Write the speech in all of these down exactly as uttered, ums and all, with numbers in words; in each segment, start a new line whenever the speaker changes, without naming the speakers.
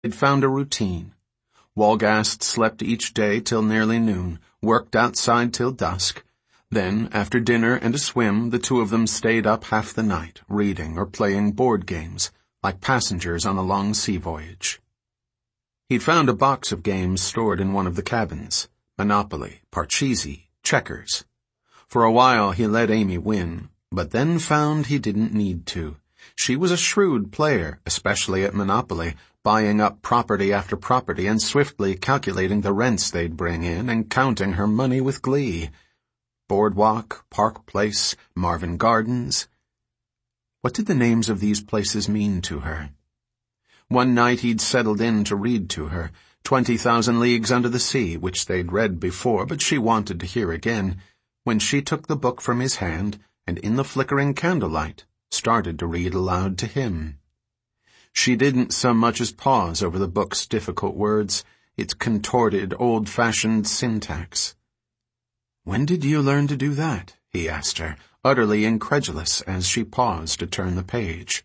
They'd found a routine. Walgast slept each day till nearly noon, worked outside till dusk. Then, after dinner and a swim, the two of them stayed up half the night, reading or playing board games, like passengers on a long sea voyage. He'd found a box of games stored in one of the cabins. Monopoly, Parcheesi, checkers. For a while he let Amy win, but then found he didn't need to. She was a shrewd player, especially at Monopoly, buying up property after property and swiftly calculating the rents they'd bring in and counting her money with glee. Boardwalk, Park Place, Marvin Gardens. What did the names of these places mean to her? One night he'd settled in to read to her, Twenty Thousand Leagues Under the Sea, which they'd read before, but she wanted to hear again, when she took the book from his hand and, in the flickering candlelight, started to read aloud to him. She didn't so much as pause over the book's difficult words, its contorted, old-fashioned syntax. "When did you learn to do that?" he asked her, utterly incredulous as she paused to turn the page.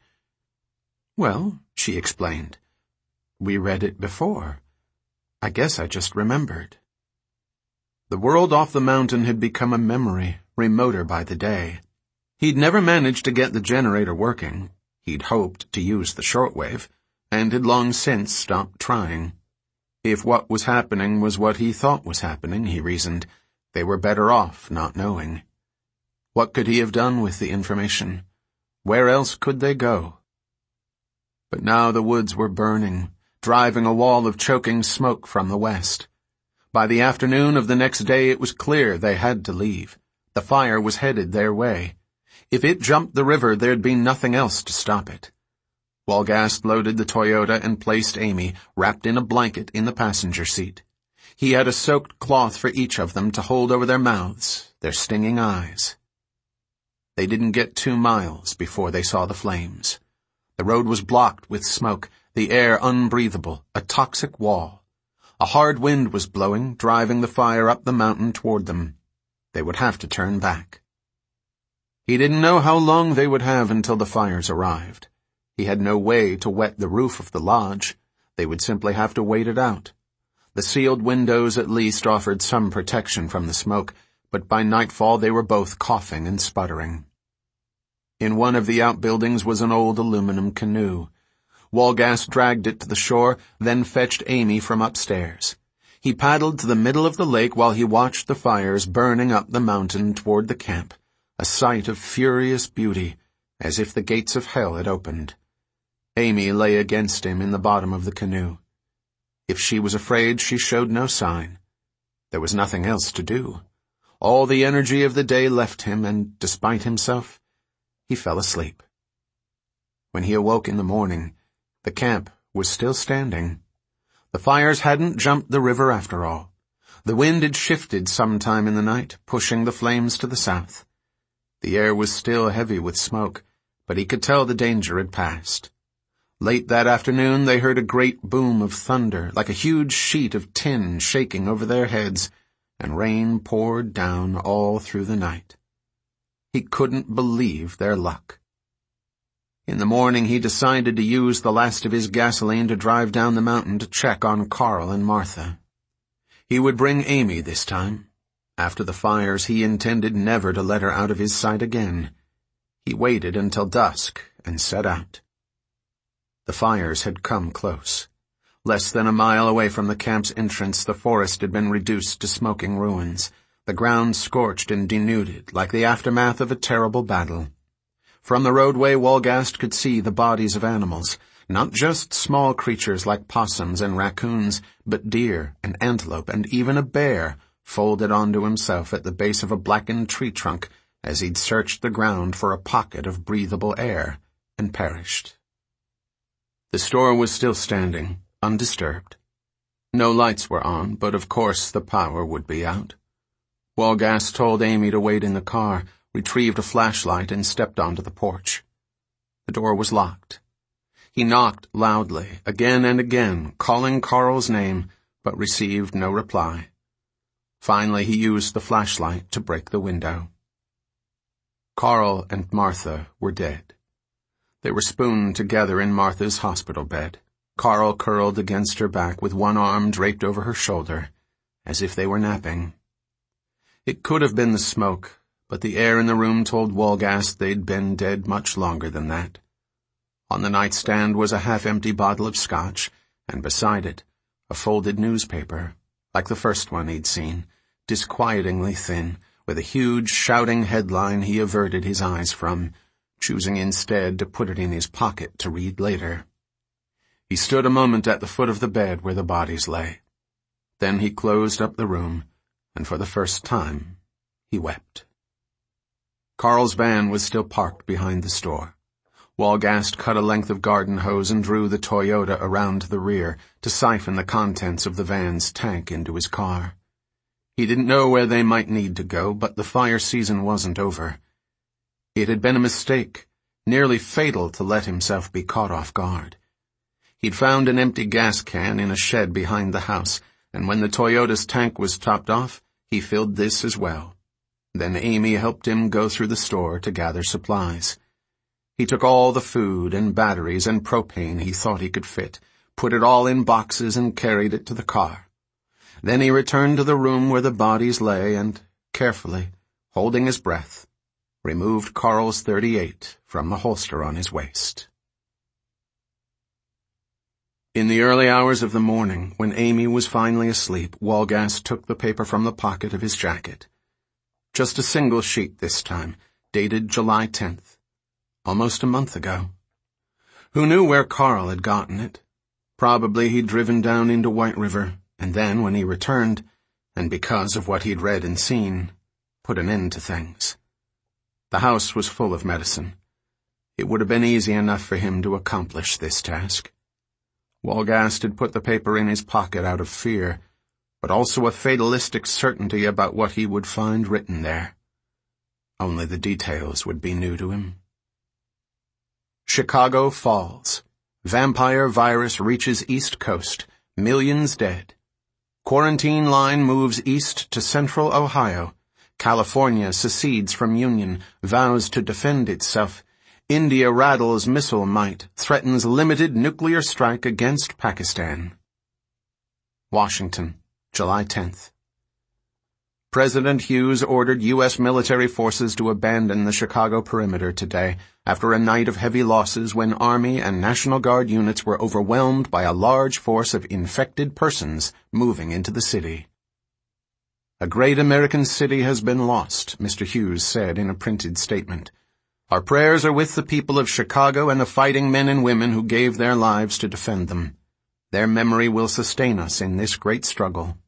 "Well," she explained, "we read it before. I guess I just remembered." The world off the mountain had become a memory, remoter by the day. He'd never managed to get the generator working. He'd hoped to use the shortwave, and had long since stopped trying. If what was happening was what he thought was happening, he reasoned, they were better off not knowing. What could he have done with the information? Where else could they go? But now the woods were burning, driving a wall of choking smoke from the west. By the afternoon of the next day it was clear they had to leave. The fire was headed their way. If it jumped the river, there'd be nothing else to stop it. Walgast loaded the Toyota and placed Amy, wrapped in a blanket, in the passenger seat. He had a soaked cloth for each of them to hold over their mouths, their stinging eyes. They didn't get two miles before they saw the flames. The road was blocked with smoke, the air unbreathable, a toxic wall. A hard wind was blowing, driving the fire up the mountain toward them. They would have to turn back. He didn't know how long they would have until the fires arrived. He had no way to wet the roof of the lodge. They would simply have to wait it out. The sealed windows at least offered some protection from the smoke, but by nightfall they were both coughing and sputtering. In one of the outbuildings was an old aluminum canoe. Walgast dragged it to the shore, then fetched Amy from upstairs. He paddled to the middle of the lake while he watched the fires burning up the mountain toward the camp, a sight of furious beauty, as if the gates of hell had opened. Amy lay against him in the bottom of the canoe. If she was afraid, she showed no sign. There was nothing else to do. All the energy of the day left him, and, despite himself, he fell asleep. When he awoke in the morning, the camp was still standing. The fires hadn't jumped the river after all. The wind had shifted sometime in the night, pushing the flames to the south. The air was still heavy with smoke, but he could tell the danger had passed. Late that afternoon they heard a great boom of thunder, like a huge sheet of tin shaking over their heads, and rain poured down all through the night. He couldn't believe their luck. In the morning he decided to use the last of his gasoline to drive down the mountain to check on Carl and Martha. He would bring Amy this time. After the fires, he intended never to let her out of his sight again. He waited until dusk and set out. The fires had come close. Less than a mile away from the camp's entrance, the forest had been reduced to smoking ruins, the ground scorched and denuded like the aftermath of a terrible battle. From the roadway, Walgast could see the bodies of animals, not just small creatures like possums and raccoons, but deer and antelope and even a bear, folded onto himself at the base of a blackened tree trunk as he'd searched the ground for a pocket of breathable air, and perished. The store was still standing, undisturbed. No lights were on, but of course the power would be out. Walgast told Amy to wait in the car, retrieved a flashlight, and stepped onto the porch. The door was locked. He knocked loudly, again and again, calling Carl's name, but received no reply. Finally, he used the flashlight to break the window. Carl and Martha were dead. They were spooned together in Martha's hospital bed. Carl curled against her back with one arm draped over her shoulder, as if they were napping. It could have been the smoke, but the air in the room told Wolgast they'd been dead much longer than that. On the nightstand was a half-empty bottle of scotch, and beside it, a folded newspaper, like the first one he'd seen, disquietingly thin, with a huge shouting headline he averted his eyes from, choosing instead to put it in his pocket to read later. He stood a moment at the foot of the bed where the bodies lay. Then he closed up the room, and for the first time, he wept. Carl's van was still parked behind the store. Wolgast cut a length of garden hose and drew the Toyota around the rear to siphon the contents of the van's tank into his car. He didn't know where they might need to go, but the fire season wasn't over. It had been a mistake, nearly fatal to let himself be caught off guard. He'd found an empty gas can in a shed behind the house, and when the Toyota's tank was topped off, he filled this as well. Then Amy helped him go through the store to gather supplies. He took all the food and batteries and propane he thought he could fit, put it all in boxes and carried it to the car. Then he returned to the room where the bodies lay and, carefully, holding his breath, removed Carl's thirty-eight from the holster on his waist. In the early hours of the morning, when Amy was finally asleep, Wolgast took the paper from the pocket of his jacket. Just a single sheet this time, dated July tenth, almost a month ago. Who knew where Carl had gotten it? Probably he'd driven down into White River, and then, when he returned, and because of what he'd read and seen, put an end to things. The house was full of medicine. It would have been easy enough for him to accomplish this task. Wolgast had put the paper in his pocket out of fear, but also a fatalistic certainty about what he would find written there. Only the details would be new to him. Chicago falls. Vampire virus reaches East Coast. Millions dead. Quarantine line moves east to central Ohio. California secedes from Union, vows to defend itself. India rattles missile might, threatens limited nuclear strike against Pakistan. Washington, July tenth. President Hughes ordered U S military forces to abandon the Chicago perimeter today after a night of heavy losses when Army and National Guard units were overwhelmed by a large force of infected persons moving into the city. A great American city has been lost, Mister Hughes said in a printed statement. Our prayers are with the people of Chicago and the fighting men and women who gave their lives to defend them. Their memory will sustain us in this great struggle.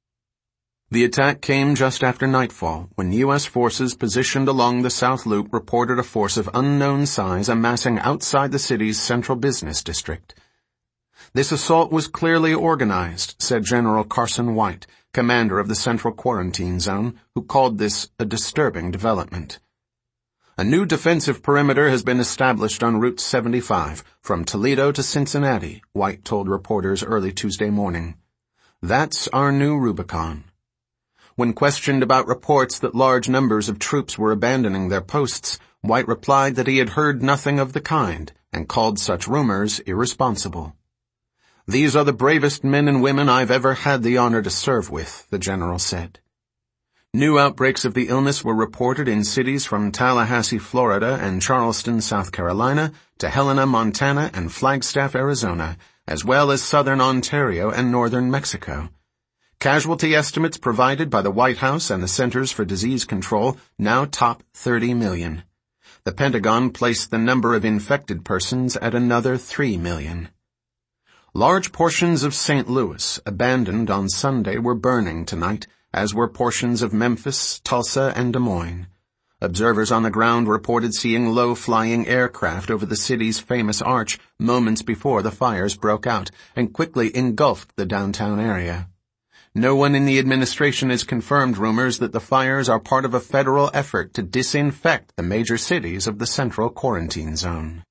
The attack came just after nightfall, when U S forces positioned along the South Loop reported a force of unknown size amassing outside the city's central business district. This assault was clearly organized, said General Carson White, commander of the Central Quarantine Zone, who called this a disturbing development. A new defensive perimeter has been established on Route seventy-five, from Toledo to Cincinnati, White told reporters early Tuesday morning. That's our new Rubicon. When questioned about reports that large numbers of troops were abandoning their posts, White replied that he had heard nothing of the kind and called such rumors irresponsible. These are the bravest men and women I've ever had the honor to serve with, the general said. New outbreaks of the illness were reported in cities from Tallahassee, Florida and Charleston, South Carolina to Helena, Montana and Flagstaff, Arizona, as well as southern Ontario and northern Mexico. Casualty estimates provided by the White House and the Centers for Disease Control now top thirty million. The Pentagon placed the number of infected persons at another three million. Large portions of Saint Louis, abandoned on Sunday, were burning tonight, as were portions of Memphis, Tulsa, and Des Moines. Observers on the ground reported seeing low-flying aircraft over the city's famous arch moments before the fires broke out and quickly engulfed the downtown area. No one in the administration has confirmed rumors that the fires are part of a federal effort to disinfect the major cities of the Central Quarantine Zone.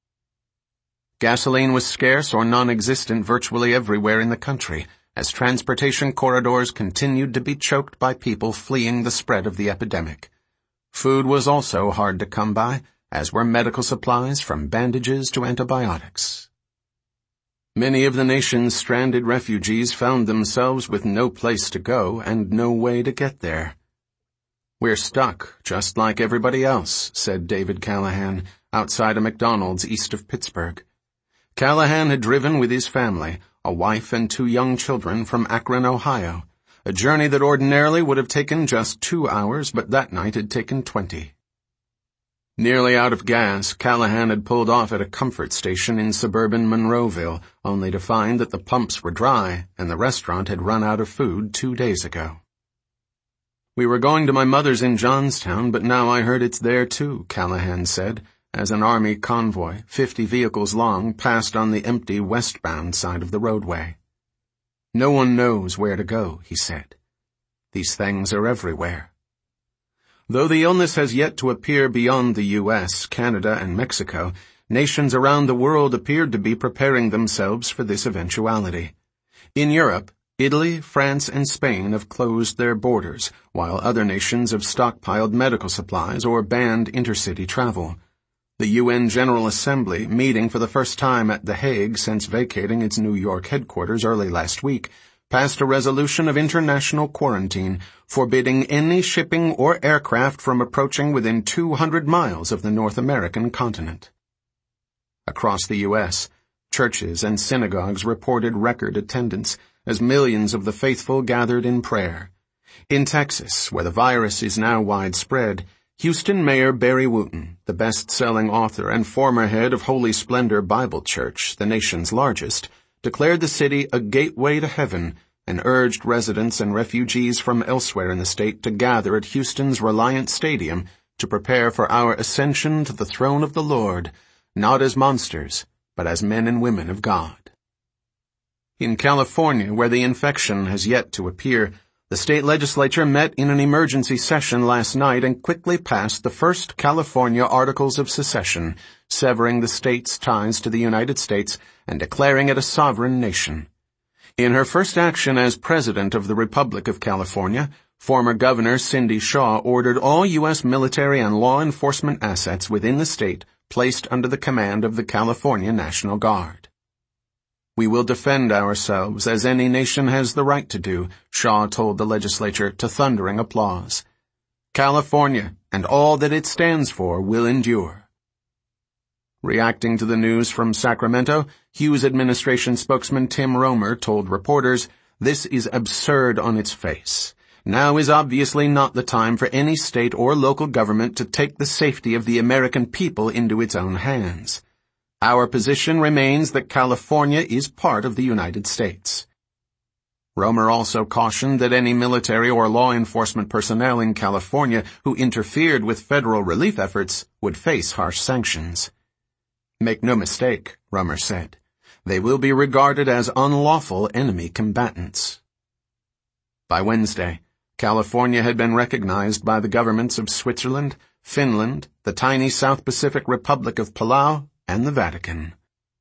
Gasoline was scarce or non-existent virtually everywhere in the country, as transportation corridors continued to be choked by people fleeing the spread of the epidemic. Food was also hard to come by, as were medical supplies from bandages to antibiotics. Many of the nation's stranded refugees found themselves with no place to go and no way to get there. "We're stuck, just like everybody else," said David Callahan, outside a McDonald's east of Pittsburgh. Callahan had driven with his family, a wife and two young children, from Akron, Ohio, a journey that ordinarily would have taken just two hours, but that night had taken twenty. Nearly out of gas, Callahan had pulled off at a comfort station in suburban Monroeville, only to find that the pumps were dry and the restaurant had run out of food two days ago. "We were going to my mother's in Johnstown, but now I heard it's there too," Callahan said, as an army convoy, fifty vehicles long, passed on the empty westbound side of the roadway. "No one knows where to go," he said. "These things are everywhere." Though the illness has yet to appear beyond the U S, Canada, and Mexico, nations around the world appeared to be preparing themselves for this eventuality. In Europe, Italy, France, and Spain have closed their borders, while other nations have stockpiled medical supplies or banned intercity travel. The U N General Assembly, meeting for the first time at The Hague since vacating its New York headquarters early last week, passed a resolution of international quarantine, forbidding any shipping or aircraft from approaching within two hundred miles of the North American continent. Across the U S, churches and synagogues reported record attendance as millions of the faithful gathered in prayer. In Texas, where the virus is now widespread, Houston Mayor Barry Wooten, the best-selling author and former head of Holy Splendor Bible Church, the nation's largest, declared the city a gateway to heaven and urged residents and refugees from elsewhere in the state to gather at Houston's Reliant Stadium to prepare for our ascension to the throne of the Lord, not as monsters, but as men and women of God. In California, where the infection has yet to appear, the state legislature met in an emergency session last night and quickly passed the first California Articles of Secession, severing the state's ties to the United States and declaring it a sovereign nation. In her first action as President of the Republic of California, former Governor Cindy Shaw ordered all U S military and law enforcement assets within the state placed under the command of the California National Guard. "We will defend ourselves as any nation has the right to do," Shaw told the legislature to thundering applause. "California and all that it stands for will endure." Reacting to the news from Sacramento, Hughes administration spokesman Tim Romer told reporters, "This is absurd on its face. Now is obviously not the time for any state or local government to take the safety of the American people into its own hands. Our position remains that California is part of the United States." Romer also cautioned that any military or law enforcement personnel in California who interfered with federal relief efforts would face harsh sanctions. "Make no mistake," Romer said, "they will be regarded as unlawful enemy combatants." By Wednesday, California had been recognized by the governments of Switzerland, Finland, the tiny South Pacific Republic of Palau, and the Vatican.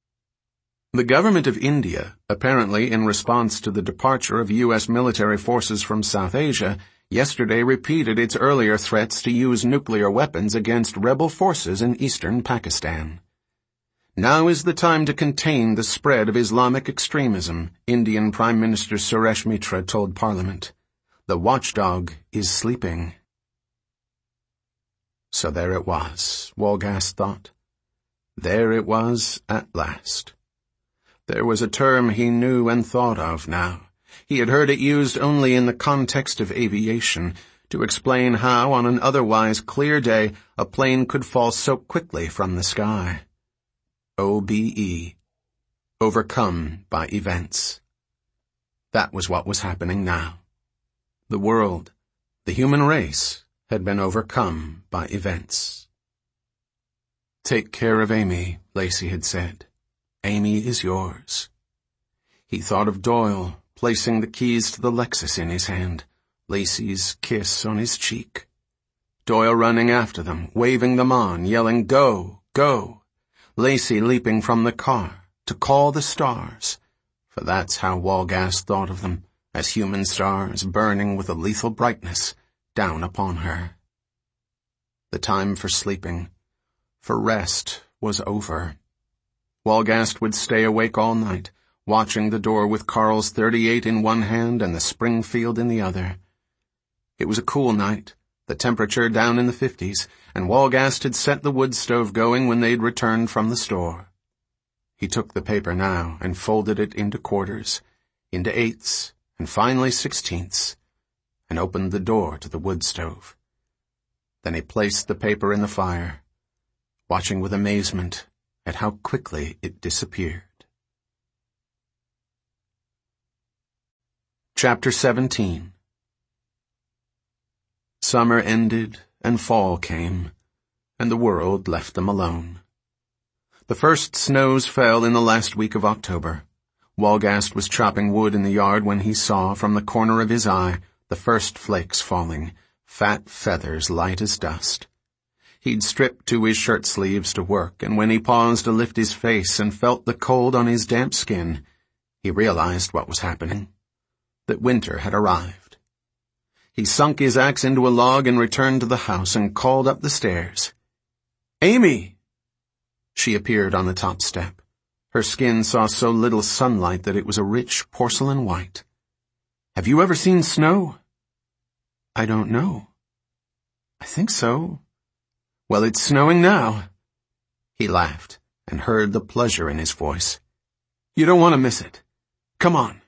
The government of India, apparently in response to the departure of U S military forces from South Asia, yesterday repeated its earlier threats to use nuclear weapons against rebel forces in eastern Pakistan. Now is the time to contain the spread of Islamic extremism, Indian Prime Minister Suresh Mitra told Parliament. The watchdog is sleeping. So there it was, Walgast thought. There it was at last. There was a term he knew and thought of now. He had heard it used only in the context of aviation, to explain how on an otherwise clear day a plane could fall so quickly from the sky. O B E. Overcome by events. That was what was happening now. The world, the human race, had been overcome by events. "Take care of Amy," Lacey had said. "Amy is yours." He thought of Doyle, placing the keys to the Lexus in his hand, Lacey's kiss on his cheek. Doyle running after them, waving them on, yelling, "Go, go!" Lacey leaping from the car, to call the stars, for that's how Walgast thought of them, as human stars burning with a lethal brightness down upon her. The time for sleeping, for rest, was over. Walgast would stay awake all night, watching the door with Carl's thirty-eight in one hand and the Springfield in the other. It was a cool night, the temperature down in the fifties, and Walgast had set the wood stove going when they'd returned from the store. He took the paper now and folded it into quarters, into eighths, and finally sixteenths, and opened the door to the wood stove. Then he placed the paper in the fire, watching with amazement at how quickly it disappeared. Chapter seventeen. Summer ended and fall came, and the world left them alone. The first snows fell in the last week of October. Walgast was chopping wood in the yard when he saw, from the corner of his eye, the first flakes falling, fat feathers light as dust. He'd stripped to his shirt sleeves to work, and when he paused to lift his face and felt the cold on his damp skin, he realized what was happening. That winter had arrived. He sunk his axe into a log and returned to the house and called up the stairs. "Amy!" She appeared on the top step. Her skin saw so little sunlight that it was a rich porcelain white. "Have you ever seen snow?" "I don't know." "I think so." "Well, it's snowing now." He laughed and heard the pleasure in his voice. "You don't want to miss it. Come on."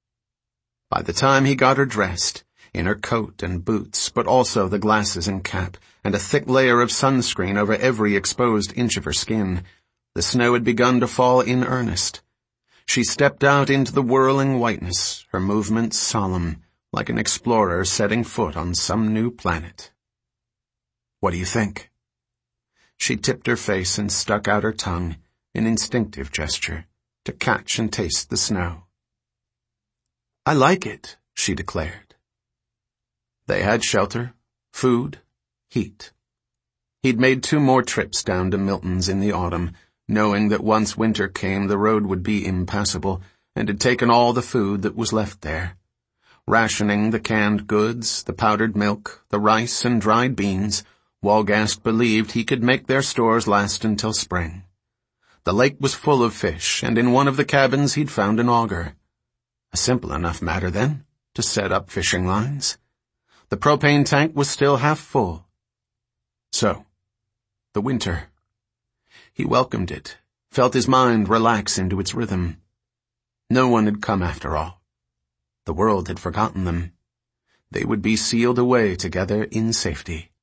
By the time he got her dressed, in her coat and boots, but also the glasses and cap, and a thick layer of sunscreen over every exposed inch of her skin, the snow had begun to fall in earnest. She stepped out into the whirling whiteness, her movements solemn, like an explorer setting foot on some new planet. "What do you think?" She tipped her face and stuck out her tongue, an instinctive gesture, to catch and taste the snow. "I like it," she declared. They had shelter, food, heat. He'd made two more trips down to Milton's in the autumn, knowing that once winter came the road would be impassable, and had taken all the food that was left there. Rationing the canned goods, the powdered milk, the rice and dried beans, Walgast believed he could make their stores last until spring. The lake was full of fish, and in one of the cabins he'd found an auger. A simple enough matter, then, to set up fishing lines. The propane tank was still half full. So, the winter. He welcomed it, felt his mind relax into its rhythm. No one had come after all. The world had forgotten them. They would be sealed away together in safety.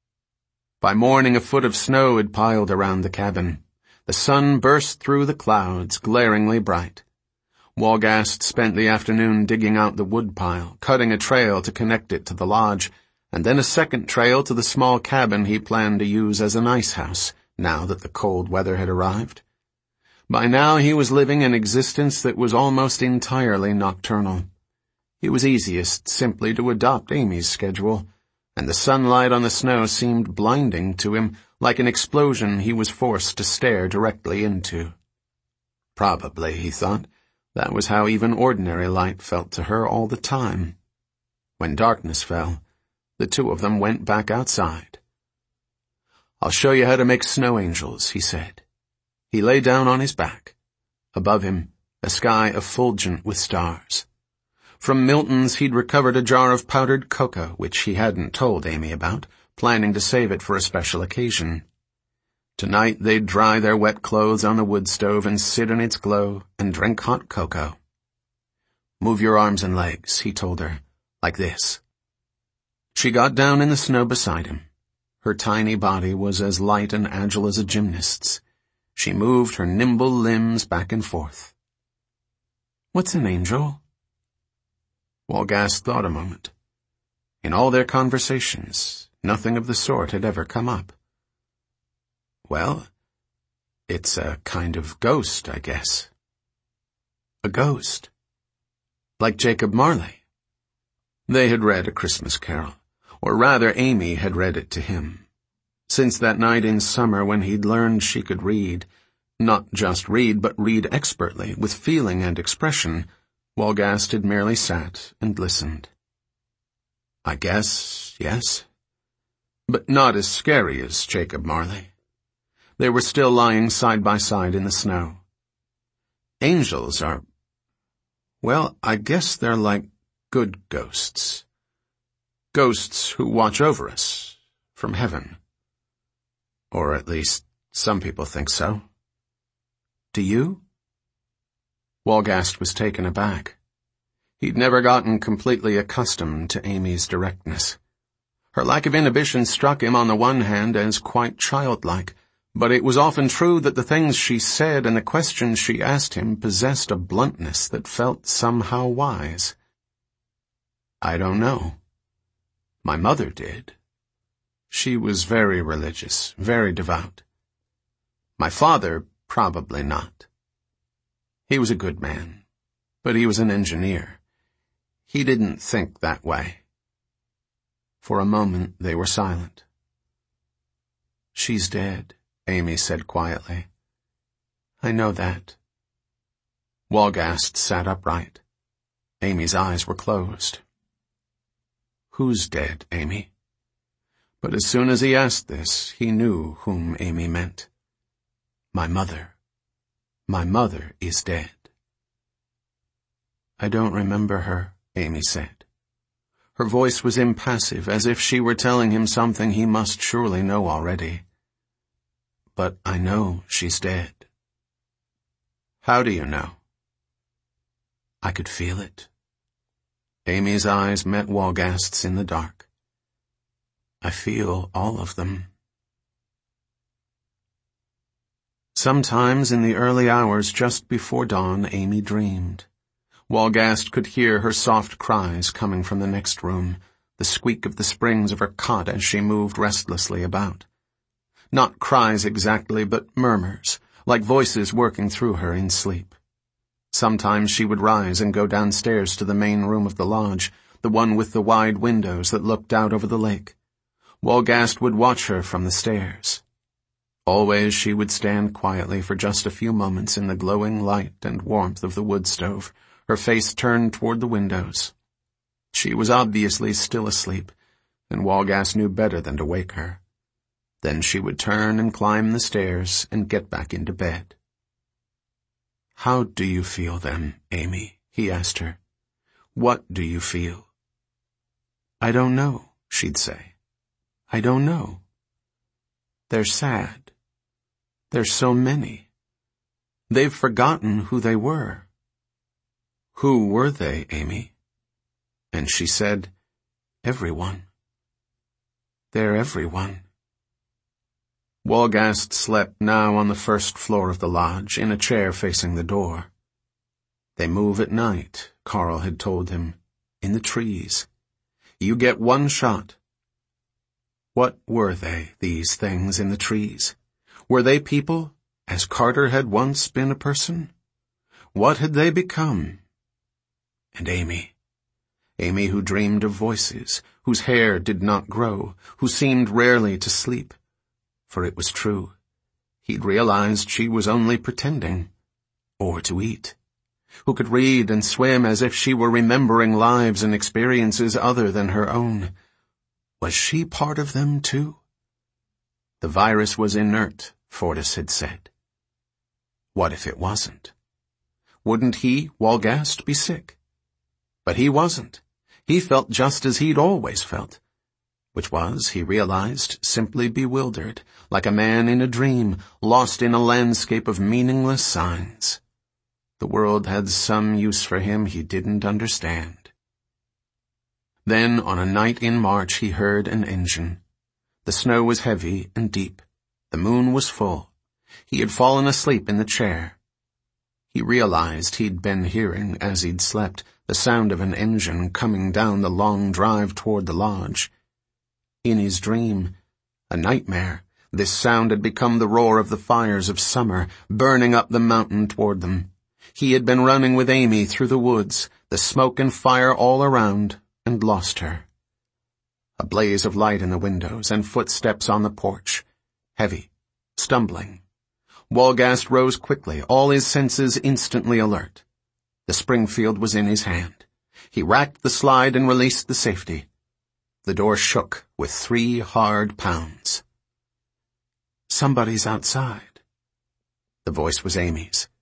By morning a foot of snow had piled around the cabin. The sun burst through the clouds, glaringly bright. Walgast spent the afternoon digging out the woodpile, cutting a trail to connect it to the lodge, and then a second trail to the small cabin he planned to use as an ice house, now that the cold weather had arrived. By now he was living an existence that was almost entirely nocturnal. It was easiest simply to adopt Amy's schedule, and the sunlight on the snow seemed blinding to him, like an explosion he was forced to stare directly into. Probably, he thought, that was how even ordinary light felt to her all the time. When darkness fell, the two of them went back outside. "I'll show you how to make snow angels," he said. He lay down on his back. Above him, a sky effulgent with stars. From Milton's he'd recovered a jar of powdered cocoa, which he hadn't told Amy about, planning to save it for a special occasion. Tonight they'd dry their wet clothes on the wood stove and sit in its glow and drink hot cocoa. "Move your arms and legs," he told her, "like this." She got down in the snow beside him. Her tiny body was as light and agile as a gymnast's. She moved her nimble limbs back and forth. "What's an angel?" Walgast thought a moment. In all their conversations, nothing of the sort had ever come up. "Well, it's a kind of ghost, I guess." "A ghost? Like Jacob Marley?" They had read A Christmas Carol, or rather Amy had read it to him. Since that night in summer when he'd learned she could read, not just read, but read expertly, with feeling and expression, Walgast had merely sat and listened. "I guess, yes. But not as scary as Jacob Marley." They were still lying side by side in the snow. "Angels are Well, I guess they're like good ghosts. Ghosts who watch over us from heaven. Or at least some people think so. Do you? Walgast was taken aback. He'd never gotten completely accustomed to Amy's directness. Her lack of inhibition struck him on the one hand as quite childlike, but it was often true that the things she said and the questions she asked him possessed a bluntness that felt somehow wise. I don't know. My mother did. She was very religious, very devout. My father, probably not. He was a good man, but he was an engineer. He didn't think that way. For a moment they were silent. She's dead, Amy said quietly. I know that. Walgast sat upright. Amy's eyes were closed. Who's dead, Amy? But as soon as he asked this, he knew whom Amy meant. My mother. My mother is dead. I don't remember her, Amy said. Her voice was impassive, as if she were telling him something he must surely know already. But I know she's dead. How do you know? I could feel it. Amy's eyes met Walgast's in the dark. I feel all of them. Sometimes in the early hours just before dawn, Amy dreamed. Walgast could hear her soft cries coming from the next room, the squeak of the springs of her cot as she moved restlessly about. Not cries exactly, but murmurs, like voices working through her in sleep. Sometimes she would rise and go downstairs to the main room of the lodge, the one with the wide windows that looked out over the lake. Walgast would watch her from the stairs. Always she would stand quietly for just a few moments in the glowing light and warmth of the wood stove, her face turned toward the windows. She was obviously still asleep, and Walgast knew better than to wake her. Then she would turn and climb the stairs and get back into bed. How do you feel them, Amy? He asked her. What do you feel? I don't know, she'd say. I don't know. They're sad. There's so many. They've forgotten who they were. Who were they, Amy? And she said, everyone. They're everyone. Walgast slept now on the first floor of the lodge, in a chair facing the door. They move at night, Carl had told him, in the trees. You get one shot. What were they, these things in the trees? Were they people, as Carter had once been a person? What had they become? And Amy. Amy who dreamed of voices, whose hair did not grow, who seemed rarely to sleep. For it was true. He'd realized she was only pretending. Or to eat. Who could read and swim as if she were remembering lives and experiences other than her own. Was she part of them too? The virus was inert, Fortis had said. What if it wasn't? Wouldn't he, Walgast, be sick? But he wasn't. He felt just as he'd always felt. Which was, he realized, simply bewildered, like a man in a dream, lost in a landscape of meaningless signs. The world had some use for him he didn't understand. Then, on a night in March, he heard an engine. The snow was heavy and deep. The moon was full. He had fallen asleep in the chair. He realized he'd been hearing, as he'd slept, the sound of an engine coming down the long drive toward the lodge. In his dream, a nightmare, this sound had become the roar of the fires of summer, burning up the mountain toward them. He had been running with Amy through the woods, the smoke and fire all around, and lost her. A blaze of light in the windows, and footsteps on the porch. Heavy, stumbling. Walgast rose quickly, all his senses instantly alert. The Springfield was in his hand. He racked the slide and released the safety. The door shook with three hard pounds. Somebody's outside. The voice was Amy's.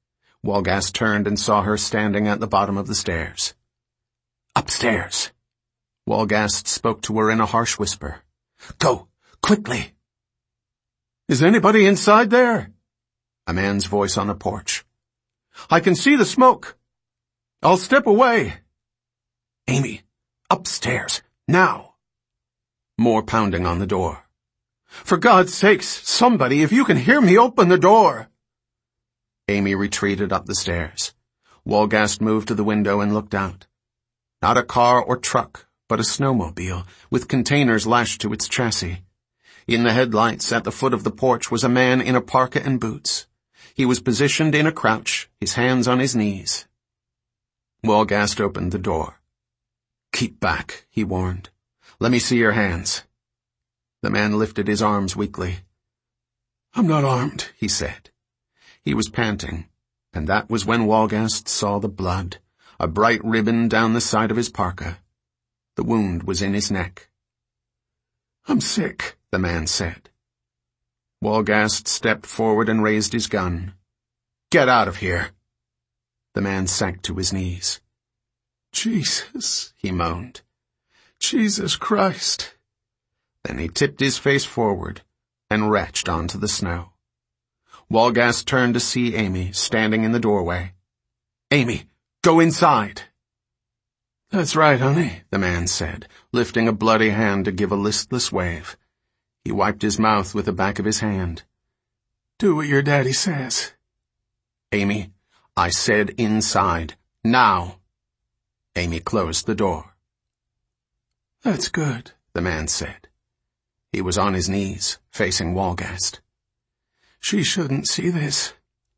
Walgast turned and saw her standing at the bottom of the stairs. "Upstairs." Walgast spoke to her in a harsh whisper. "Go, quickly." "Is anybody inside there?" A man's voice on the porch. "I can see the smoke. I'll step away." "Amy, upstairs, now." More pounding on the door. "For God's sakes, somebody, if you can hear me, open the door." Amy retreated up the stairs. Walgast moved to the window and looked out. Not a car or truck, but a snowmobile, with containers lashed to its chassis. In the headlights at the foot of the porch was a man in a parka and boots. He was positioned in a crouch, his hands on his knees. Walgast opened the door. "Keep back," he warned. "Let me see your hands." The man lifted his arms weakly. "I'm not armed," he said. He was panting, and that was when Walgast saw the blood, a bright ribbon down the side of his parka. The wound was in his neck. "I'm sick," the man said. Walgast stepped forward and raised his gun. "Get out of here." The man sank to his knees. "Jesus," he moaned. "Jesus Christ." Then he tipped his face forward and retched onto the snow. Walgast turned to see Amy standing in the doorway. "Amy, go inside." "That's right, honey," the man said, lifting a bloody hand to give a listless wave. He wiped his mouth with the back of his hand. "Do what your daddy says." "Amy, I said inside. Now." Amy closed the door. "That's good," the man said. He was on his knees, facing Walgast. "She shouldn't see this.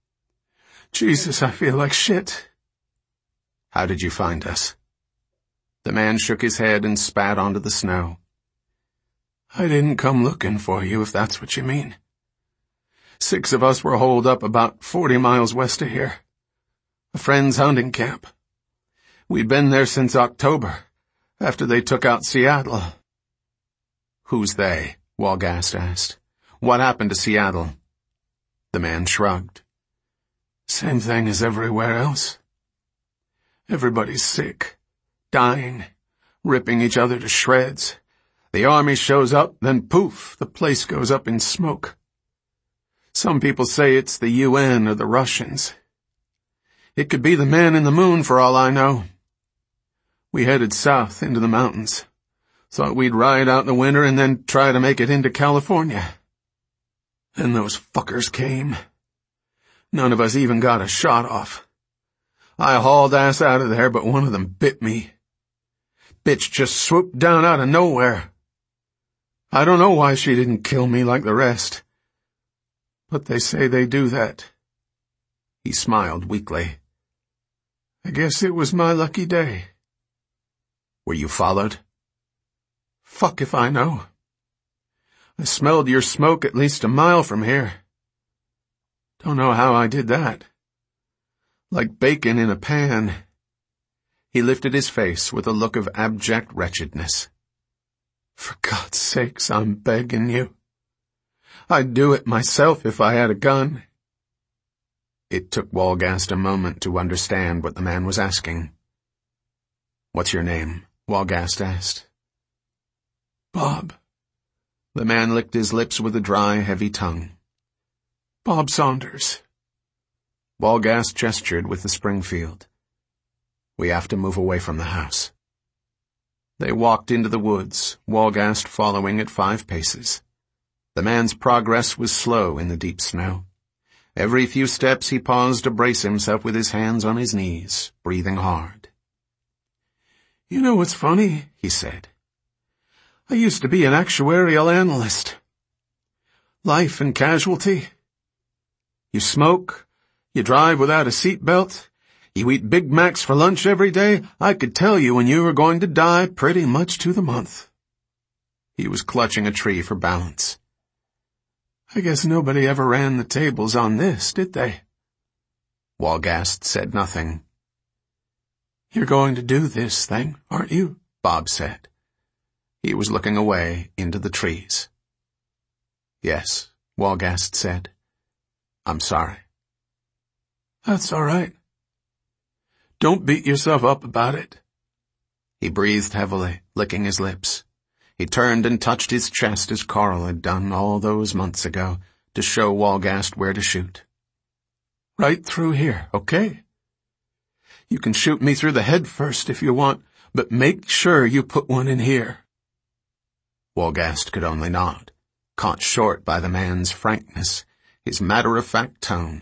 Jesus, I feel like shit." "How did you find us?" The man shook his head and spat onto the snow. "I didn't come looking for you, if that's what you mean. Six of us were holed up about forty miles west of here. A friend's hunting camp. We'd been there since October, after they took out Seattle." "Who's they?" Walgast asked. "What happened to Seattle?" The man shrugged. "Same thing as everywhere else. Everybody's sick, dying, ripping each other to shreds. The army shows up, then poof, the place goes up in smoke. Some people say it's the U N or the Russians. It could be the man in the moon for all I know. We headed south into the mountains. Thought we'd ride out the winter and then try to make it into California. Then those fuckers came. None of us even got a shot off. I hauled ass out of there, but one of them bit me. Bitch just swooped down out of nowhere. I don't know why she didn't kill me like the rest. But they say they do that." He smiled weakly. "I guess it was my lucky day." "Were you followed?" "Fuck if I know. I smelled your smoke at least a mile from here. Don't know how I did that. Like bacon in a pan." He lifted his face with a look of abject wretchedness. "For God's sakes, I'm begging you. I'd do it myself if I had a gun." It took Walgast a moment to understand what the man was asking. "What's your name?" Walgast asked. "Bob." The man licked his lips with a dry, heavy tongue. "Bob Saunders." Walgast gestured with the Springfield. "We have to move away from the house." They walked into the woods, Walgast following at five paces. The man's progress was slow in the deep snow. Every few steps he paused to brace himself with his hands on his knees, breathing hard. "You know what's funny?" he said. "I used to be an actuarial analyst. Life and casualty. You smoke, you drive without a seatbelt, you eat Big Macs for lunch every day. I could tell you when you were going to die pretty much to the month." He was clutching a tree for balance. "I guess nobody ever ran the tables on this, did they?" Walgast said nothing. "You're going to do this thing, aren't you?" Bob said. He was looking away into the trees. "Yes," Walgast said. "I'm sorry." That's all right. Don't beat yourself up about it. He breathed heavily, licking his lips. He turned and touched his chest as Carl had done all those months ago, to show Walgast where to shoot. Right through here, okay? You can shoot me through the head first if you want, but make sure you put one in here. Walgast could only nod, caught short by the man's frankness, his matter-of-fact tone.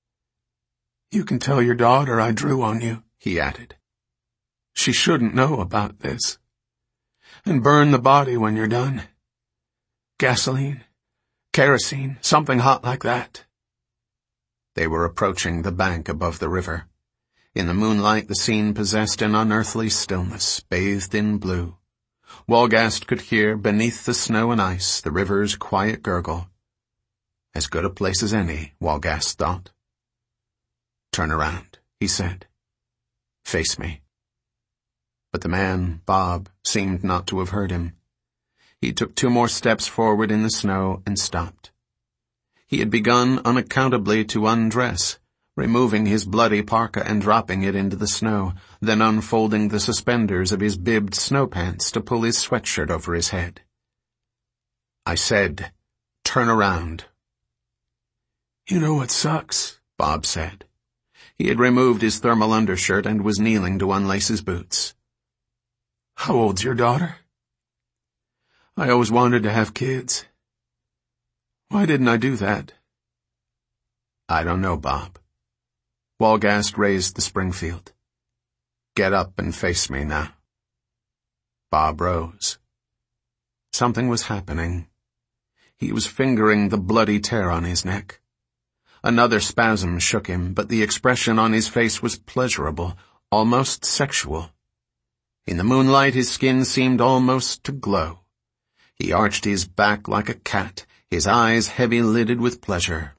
You can tell your daughter I drew on you, he added. She shouldn't know about this. And burn the body when you're done. Gasoline, kerosene, something hot like that. They were approaching the bank above the river. In the moonlight, the scene possessed an unearthly stillness, bathed in blue. Walgast could hear, beneath the snow and ice, the river's quiet gurgle. As good a place as any, Walgast thought. Turn around, he said. Face me. But the man, Bob, seemed not to have heard him. He took two more steps forward in the snow and stopped. He had begun unaccountably to undress, removing his bloody parka and dropping it into the snow, then unfolding the suspenders of his bibbed snow pants to pull his sweatshirt over his head. I said, turn around. You know what sucks, Bob said. He had removed his thermal undershirt and was kneeling to unlace his boots. How old's your daughter? I always wanted to have kids. Why didn't I do that? I don't know, Bob. Walgast raised the Springfield. Get up and face me now. Bob rose. Something was happening. He was fingering the bloody tear on his neck. Another spasm shook him, but the expression on his face was pleasurable, almost sexual. In the moonlight, his skin seemed almost to glow. He arched his back like a cat, his eyes heavy-lidded with pleasure.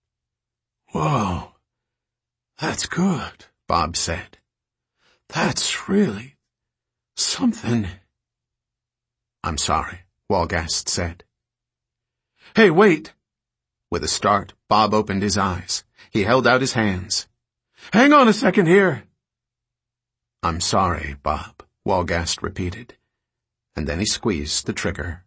Whoa, that's good, Bob said. That's really something. I'm sorry, Walgast said. Hey, wait! With a start, Bob opened his eyes. He held out his hands. Hang on a second here. I'm sorry, Bob, Walgast repeated, and then he squeezed the trigger.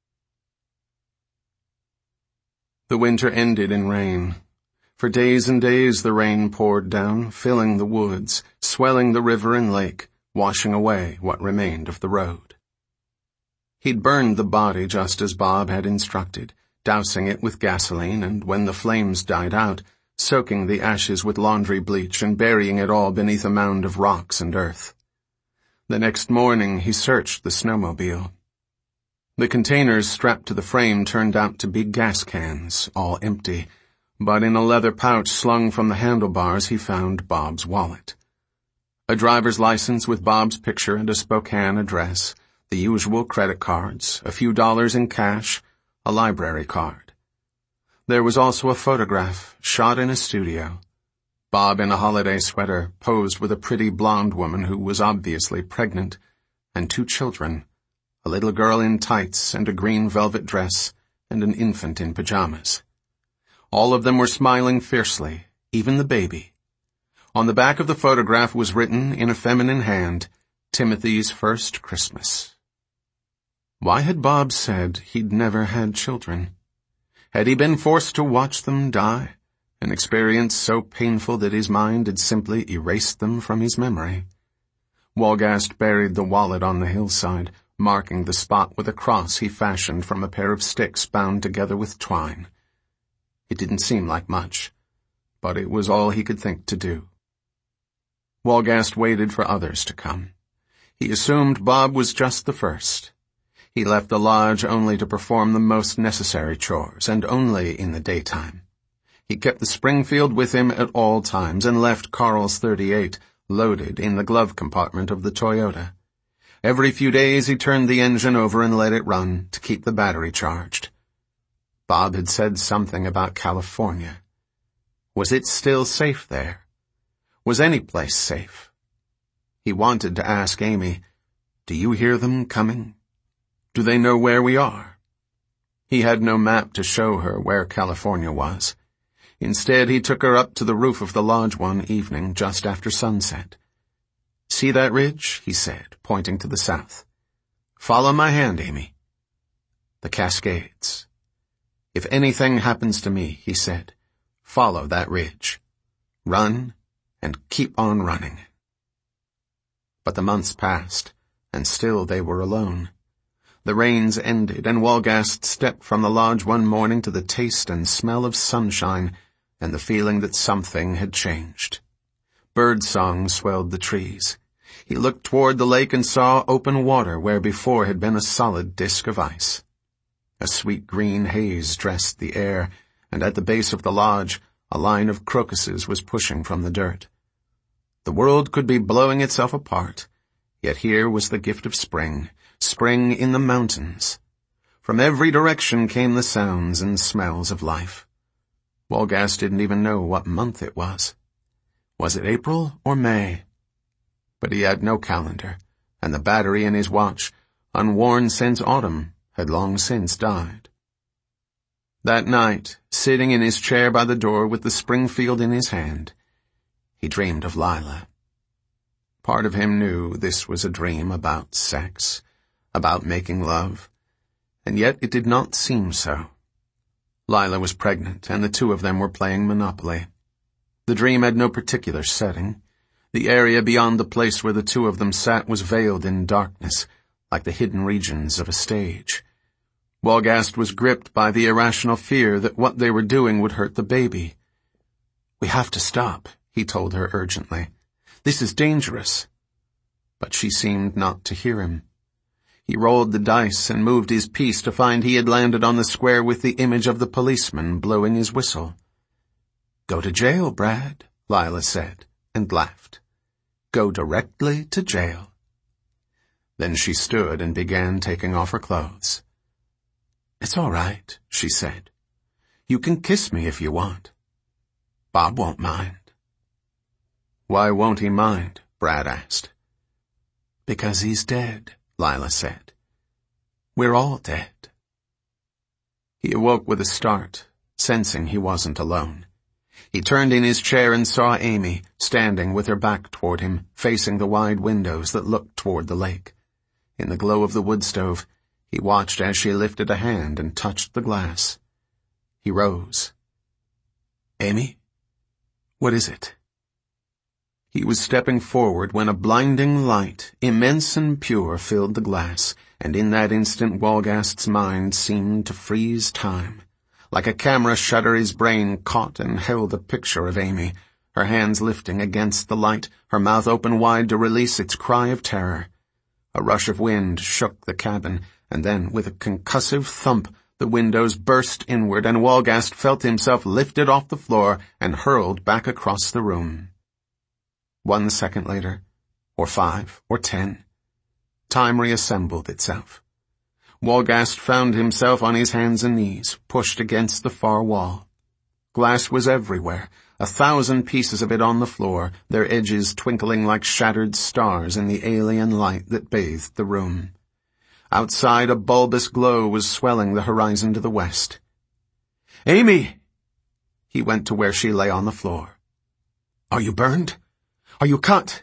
The winter ended in rain. For days and days the rain poured down, filling the woods, swelling the river and lake, washing away what remained of the road. He'd burned the body just as Bob had instructed, dousing it with gasoline, and when the flames died out, soaking the ashes with laundry bleach and burying it all beneath a mound of rocks and earth. The next morning he searched the snowmobile. The containers strapped to the frame turned out to be gas cans, all empty, but in a leather pouch slung from the handlebars he found Bob's wallet. A driver's license with Bob's picture and a Spokane address, the usual credit cards, a few dollars in cash, a library card. There was also a photograph, shot in a studio. Bob in a holiday sweater, posed with a pretty blonde woman who was obviously pregnant, and two children, a little girl in tights and a green velvet dress, and an infant in pajamas. All of them were smiling fiercely, even the baby. On the back of the photograph was written, in a feminine hand, Timothy's first Christmas. Why had Bob said he'd never had children? Had he been forced to watch them die, an experience so painful that his mind had simply erased them from his memory? Walgast buried the wallet on the hillside, marking the spot with a cross he fashioned from a pair of sticks bound together with twine. It didn't seem like much, but it was all he could think to do. Walgast waited for others to come. He assumed Bob was just the first. He left the lodge only to perform the most necessary chores, and only in the daytime. He kept the Springfield with him at all times and left Carl's thirty-eight loaded in the glove compartment of the Toyota. Every few days he turned the engine over and let it run to keep the battery charged. Bob had said something about California. Was it still safe there? Was any place safe? He wanted to ask Amy, "Do you hear them coming? Do they know where we are?" He had no map to show her where California was. Instead, he took her up to the roof of the lodge one evening just after sunset. "See that ridge?" he said, pointing to the south. "Follow my hand, Amy." The Cascades. "If anything happens to me," he said, "follow that ridge. Run and keep on running." But the months passed, and still they were alone. The rains ended, and Walgast stepped from the lodge one morning to the taste and smell of sunshine and the feeling that something had changed. Birdsong swelled the trees. He looked toward the lake and saw open water where before had been a solid disk of ice. A sweet green haze dressed the air, and at the base of the lodge a line of crocuses was pushing from the dirt. The world could be blowing itself apart, yet here was the gift of spring, spring in the mountains. From every direction came the sounds and smells of life. Walgast didn't even know what month it was. Was it April or May? But he had no calendar, and the battery in his watch, unworn since autumn, had long since died. That night, sitting in his chair by the door with the Springfield in his hand, he dreamed of Lila. Part of him knew this was a dream about sex, about making love, and yet it did not seem so. Lila was pregnant, and the two of them were playing Monopoly. The dream had no particular setting. The area beyond the place where the two of them sat was veiled in darkness, like the hidden regions of a stage. Walgast was gripped by the irrational fear that what they were doing would hurt the baby. "We have to stop," he told her urgently. "This is dangerous." But she seemed not to hear him. He rolled the dice and moved his piece to find he had landed on the square with the image of the policeman blowing his whistle. "Go to jail, Brad," Lila said, and laughed. "Go directly to jail." Then she stood and began taking off her clothes. "It's all right," she said. "You can kiss me if you want. Bob won't mind." "Why won't he mind?" Brad asked. "Because he's dead," Lila said. "We're all dead." He awoke with a start, sensing he wasn't alone. He turned in his chair and saw Amy, standing with her back toward him, facing the wide windows that looked toward the lake. In the glow of the wood stove, he watched as she lifted a hand and touched the glass. He rose. "Amy? What is it?" He was stepping forward when a blinding light, immense and pure, filled the glass, and in that instant Walgast's mind seemed to freeze time. Like a camera shutter, his brain caught and held a picture of Amy, her hands lifting against the light, her mouth open wide to release its cry of terror. A rush of wind shook the cabin, and then, with a concussive thump, the windows burst inward, and Walgast felt himself lifted off the floor and hurled back across the room. One second later, or five, or ten, time reassembled itself. Walgast found himself on his hands and knees, pushed against the far wall. Glass was everywhere, a thousand pieces of it on the floor, their edges twinkling like shattered stars in the alien light that bathed the room. Outside, a bulbous glow was swelling the horizon to the west. "Amy!" He went to where she lay on the floor. "Are you burned? Are you cut?"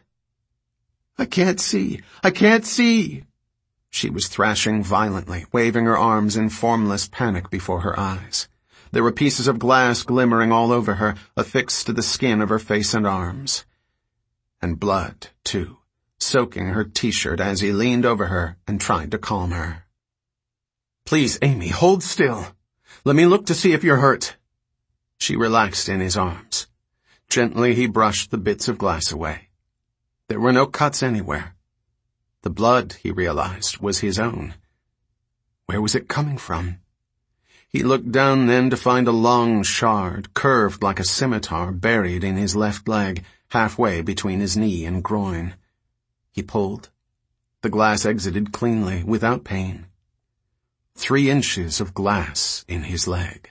"I can't see! I can't see!" She was thrashing violently, waving her arms in formless panic before her eyes. There were pieces of glass glimmering all over her, affixed to the skin of her face and arms. And blood, too, soaking her t-shirt as he leaned over her and tried to calm her. "Please, Amy, hold still. Let me look to see if you're hurt." She relaxed in his arms. Gently he brushed the bits of glass away. There were no cuts anywhere. The blood, he realized, was his own. Where was it coming from? He looked down then to find a long shard, curved like a scimitar, buried in his left leg, halfway between his knee and groin. He pulled. The glass exited cleanly, without pain. Three inches of glass in his leg.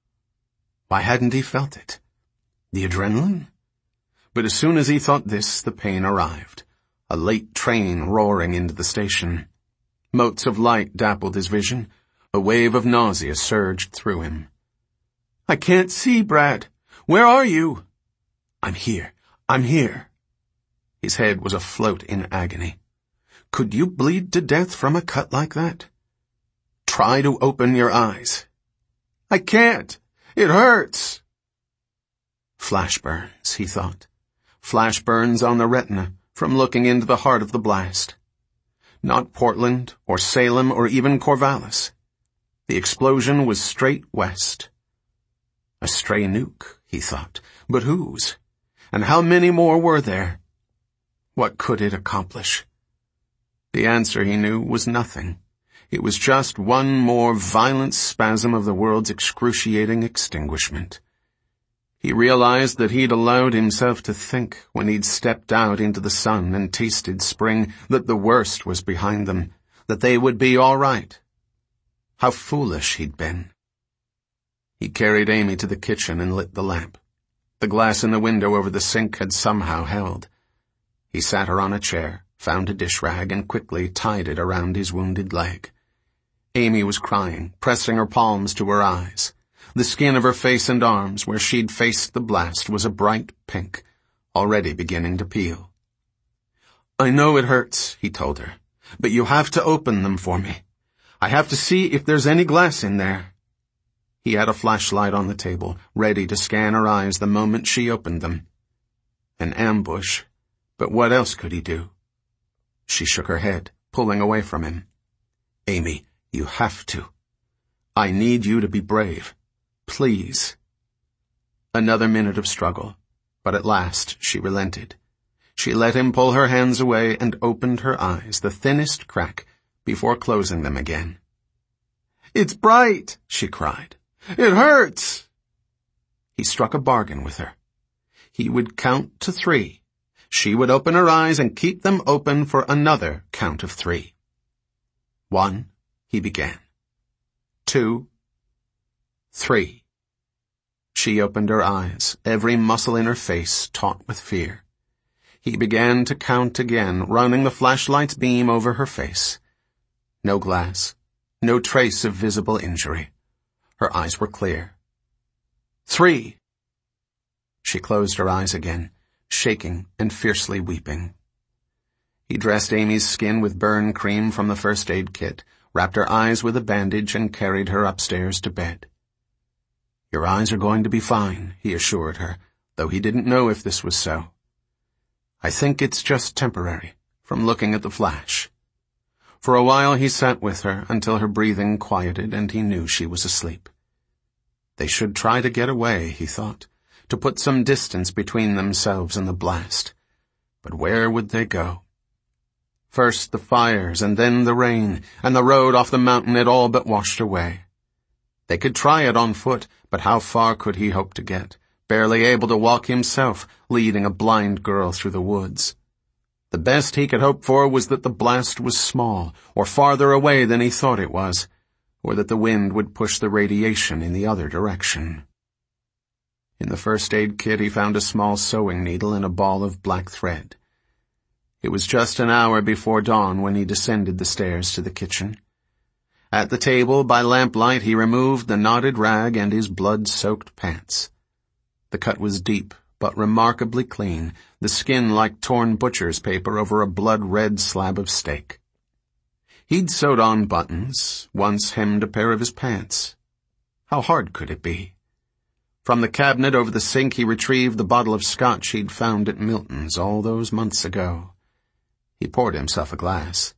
Why hadn't he felt it? The adrenaline? But as soon as he thought this, the pain arrived. A late train roaring into the station. Motes of light dappled his vision. A wave of nausea surged through him. "I can't see, Brad. Where are you?" "I'm here. I'm here." His head was afloat in agony. "Could you bleed to death from a cut like that? Try to open your eyes." "I can't. It hurts." Flash burns, he thought. Flash burns on the retina from looking into the heart of the blast. Not Portland or Salem or even Corvallis. The explosion was straight west. A stray nuke, he thought, but whose? And how many more were there? What could it accomplish? The answer, he knew, was nothing. It was just one more violent spasm of the world's excruciating extinguishment. He realized that he'd allowed himself to think, when he'd stepped out into the sun and tasted spring, that the worst was behind them, that they would be all right. How foolish he'd been. He carried Amy to the kitchen and lit the lamp. The glass in the window over the sink had somehow held. He sat her on a chair, found a dish rag, and quickly tied it around his wounded leg. Amy was crying, pressing her palms to her eyes. The skin of her face and arms, where she'd faced the blast, was a bright pink, already beginning to peel. "I know it hurts," he told her, "but you have to open them for me. I have to see if there's any glass in there." He had a flashlight on the table, ready to scan her eyes the moment she opened them. An ambush, but what else could he do? She shook her head, pulling away from him. "Amy, you have to. I need you to be brave. Please." Another minute of struggle, but at last she relented. She let him pull her hands away and opened her eyes, the thinnest crack, before closing them again. "It's bright," she cried. "It hurts." He struck a bargain with her. He would count to three. She would open her eyes and keep them open for another count of three. One, he began. Two. Three. She opened her eyes, every muscle in her face taut with fear. He began to count again, running the flashlight's beam over her face. No glass, no trace of visible injury. Her eyes were clear. Three. She closed her eyes again, shaking and fiercely weeping. He dressed Amy's skin with burn cream from the first aid kit, wrapped her eyes with a bandage, and carried her upstairs to bed. "Your eyes are going to be fine," he assured her, though he didn't know if this was so. "I think it's just temporary, from looking at the flash." For a while he sat with her until her breathing quieted and he knew she was asleep. They should try to get away, he thought, to put some distance between themselves and the blast. But where would they go? First the fires, and then the rain, and the road off the mountain had all but washed away. They could try it on foot, but how far could he hope to get, barely able to walk himself, leading a blind girl through the woods? The best he could hope for was that the blast was small, or farther away than he thought it was, or that the wind would push the radiation in the other direction. In the first aid kit he found a small sewing needle and a ball of black thread. It was just an hour before dawn when he descended the stairs to the kitchen. At the table, by lamplight, he removed the knotted rag and his blood-soaked pants. The cut was deep, but remarkably clean, the skin like torn butcher's paper over a blood-red slab of steak. He'd sewed on buttons, once hemmed a pair of his pants. How hard could it be? From the cabinet over the sink he retrieved the bottle of scotch he'd found at Milton's all those months ago. He poured himself a glass.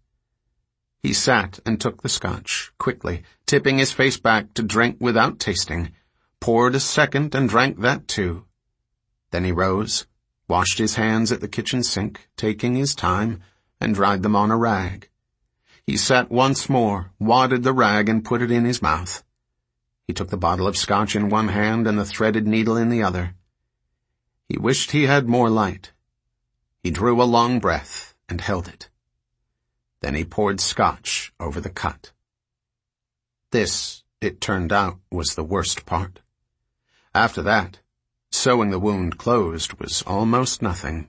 He sat and took the scotch, quickly, tipping his face back to drink without tasting, poured a second and drank that too. Then he rose, washed his hands at the kitchen sink, taking his time, and dried them on a rag. He sat once more, wadded the rag, and put it in his mouth. He took the bottle of scotch in one hand and the threaded needle in the other. He wished he had more light. He drew a long breath and held it. Then he poured scotch over the cut. This, it turned out, was the worst part. After that, sewing the wound closed was almost nothing.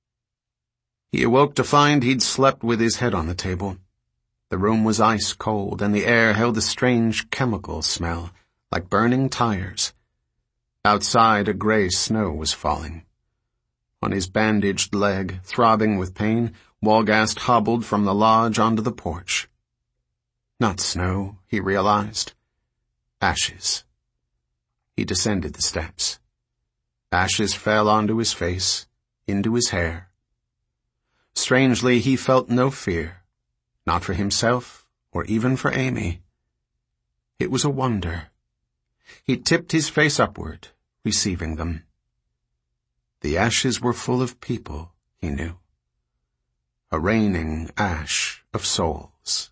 He awoke to find he'd slept with his head on the table. The room was ice cold, and the air held a strange chemical smell, like burning tires. Outside, a gray snow was falling. On his bandaged leg, throbbing with pain, Walgast hobbled from the lodge onto the porch. Not snow, he realized. Ashes. He descended the steps. Ashes fell onto his face, into his hair. Strangely, he felt no fear, not for himself or even for Amy. It was a wonder. He tipped his face upward, receiving them. The ashes were full of people, he knew. A raining ash of souls.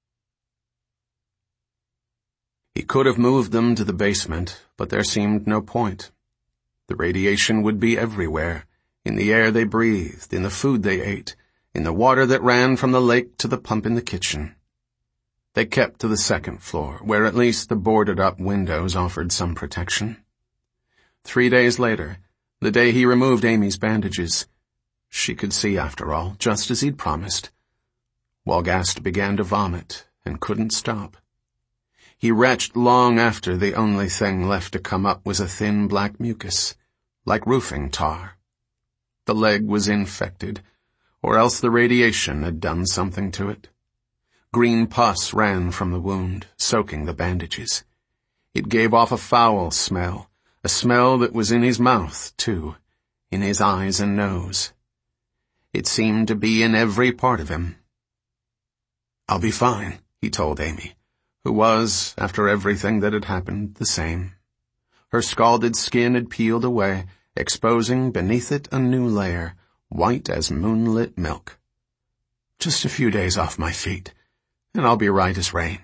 He could have moved them to the basement, but there seemed no point. The radiation would be everywhere, in the air they breathed, in the food they ate, in the water that ran from the lake to the pump in the kitchen. They kept to the second floor, where at least the boarded-up windows offered some protection. Three days later, the day he removed Amy's bandages, she could see, after all, just as he'd promised. Walgast began to vomit and couldn't stop. He retched long after the only thing left to come up was a thin black mucus, like roofing tar. The leg was infected, or else the radiation had done something to it. Green pus ran from the wound, soaking the bandages. It gave off a foul smell, a smell that was in his mouth, too, in his eyes and nose. It seemed to be in every part of him. "I'll be fine," he told Amy, who was, after everything that had happened, the same. Her scalded skin had peeled away, exposing beneath it a new layer, white as moonlit milk. "Just a few days off my feet, and I'll be right as rain."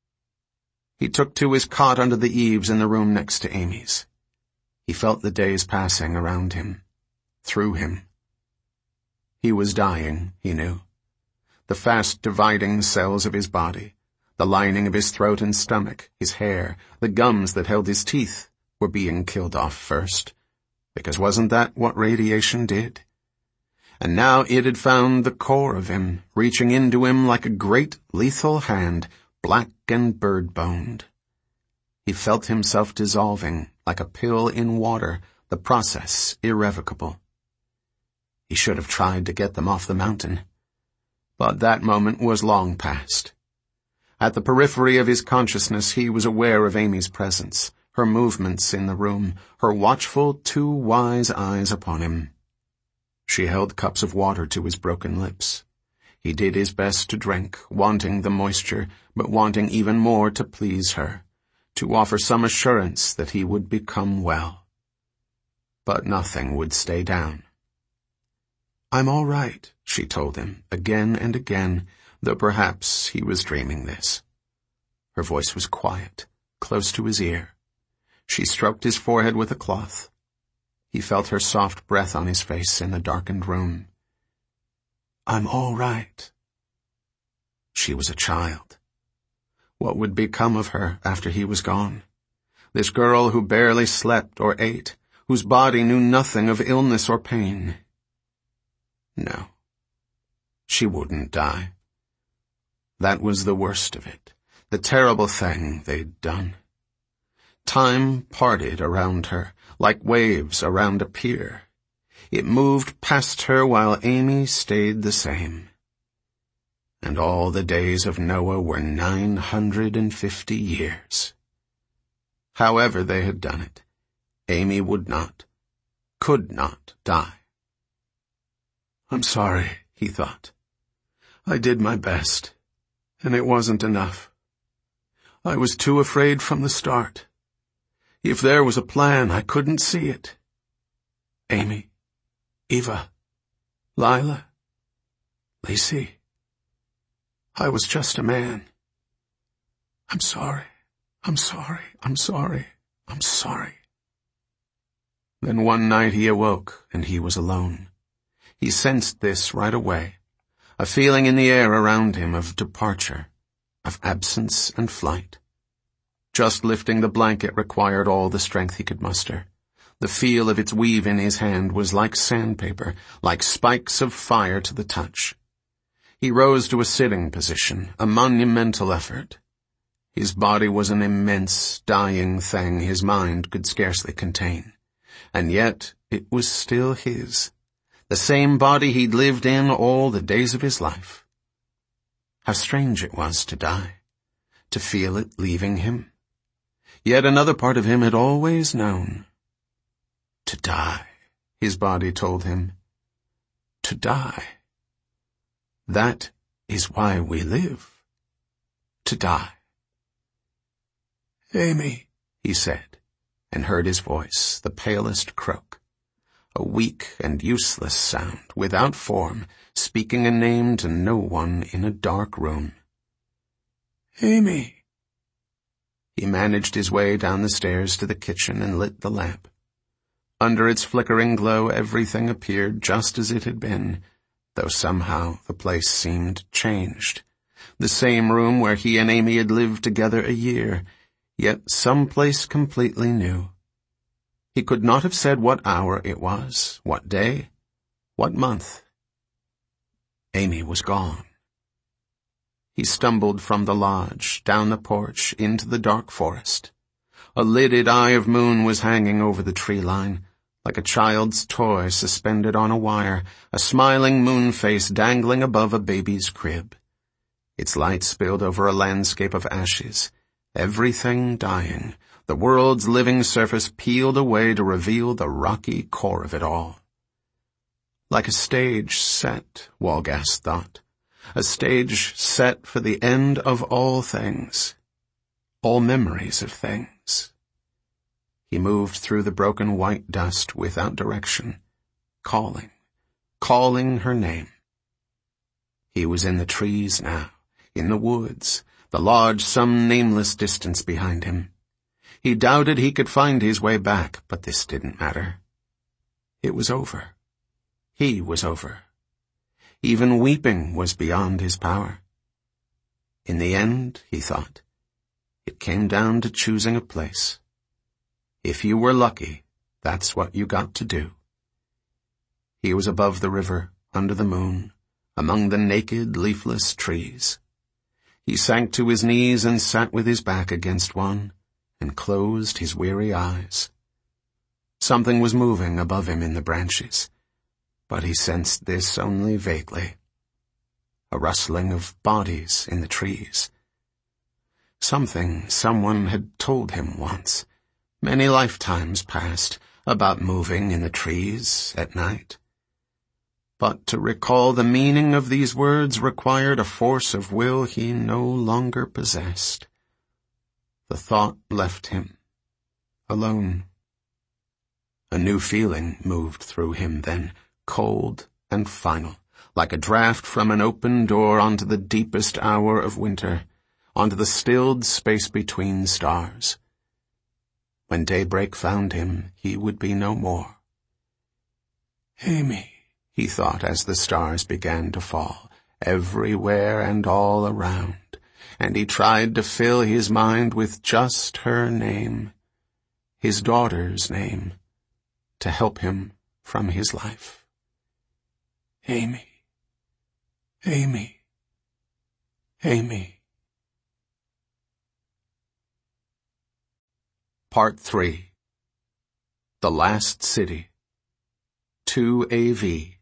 He took to his cot under the eaves in the room next to Amy's. He felt the days passing around him, through him. He was dying, he knew. The fast-dividing cells of his body, the lining of his throat and stomach, his hair, the gums that held his teeth, were being killed off first, because wasn't that what radiation did? And now it had found the core of him, reaching into him like a great lethal hand, black and bird-boned. He felt himself dissolving, like a pill in water, the process irrevocable. He should have tried to get them off the mountain. But that moment was long past. At the periphery of his consciousness he was aware of Amy's presence, her movements in the room, her watchful, too wise eyes upon him. She held cups of water to his broken lips. He did his best to drink, wanting the moisture, but wanting even more to please her, to offer some assurance that he would become well. But nothing would stay down. "I'm all right," she told him, again and again, though perhaps he was dreaming this. Her voice was quiet, close to his ear. She stroked his forehead with a cloth. He felt her soft breath on his face in the darkened room. "I'm all right." She was a child. What would become of her after he was gone? This girl who barely slept or ate, whose body knew nothing of illness or pain. No, she wouldn't die. That was the worst of it, the terrible thing they'd done. Time parted around her, like waves around a pier. It moved past her while Amy stayed the same. And all the days of Noah were nine hundred and fifty years. However they had done it, Amy would not, could not die. "I'm sorry," he thought. "I did my best, and it wasn't enough. I was too afraid from the start. If there was a plan, I couldn't see it. Amy, Eva, Lila, Lacey, I was just a man. I'm sorry, I'm sorry, I'm sorry, I'm sorry." Then one night he awoke, and he was alone. He sensed this right away, a feeling in the air around him of departure, of absence and flight. Just lifting the blanket required all the strength he could muster. The feel of its weave in his hand was like sandpaper, like spikes of fire to the touch. He rose to a sitting position, a monumental effort. His body was an immense, dying thing his mind could scarcely contain. And yet it was still his, the same body he'd lived in all the days of his life. How strange it was to die, to feel it leaving him. Yet another part of him had always known. To die, his body told him. To die. That is why we live. To die. "Amy," he said, and heard his voice, the palest croak. A weak and useless sound, without form, speaking a name to no one in a dark room. "Amy." He managed his way down the stairs to the kitchen and lit the lamp. Under its flickering glow everything appeared just as it had been, though somehow the place seemed changed. The same room where he and Amy had lived together a year, yet some place completely new. He could not have said what hour it was, what day, what month. Amy was gone. He stumbled from the lodge, down the porch, into the dark forest. A lidded eye of moon was hanging over the tree line, like a child's toy suspended on a wire, a smiling moon face dangling above a baby's crib. Its light spilled over a landscape of ashes, everything dying, the world's living surface peeled away to reveal the rocky core of it all. Like a stage set, Walgast thought, a stage set for the end of all things, all memories of things. He moved through the broken white dust without direction, calling, calling her name. He was in the trees now, in the woods, the lodge some nameless distance behind him. He doubted he could find his way back, but this didn't matter. It was over. He was over. Even weeping was beyond his power. In the end, he thought, it came down to choosing a place. If you were lucky, that's what you got to do. He was above the river, under the moon, among the naked, leafless trees. He sank to his knees and sat with his back against one, and closed his weary eyes. Something was moving above him in the branches, but he sensed this only vaguely. A rustling of bodies in the trees. Something someone had told him once, many lifetimes past, about moving in the trees at night. But to recall the meaning of these words required a force of will he no longer possessed. The thought left him, alone. A new feeling moved through him then, cold and final, like a draught from an open door onto the deepest hour of winter, onto the stilled space between stars. When daybreak found him, he would be no more. Amy, he thought as the stars began to fall, everywhere and all around, and he tried to fill his mind with just her name, his daughter's name, to help him from his life. Amy, Amy, Amy. Part three. The Last City. two A V.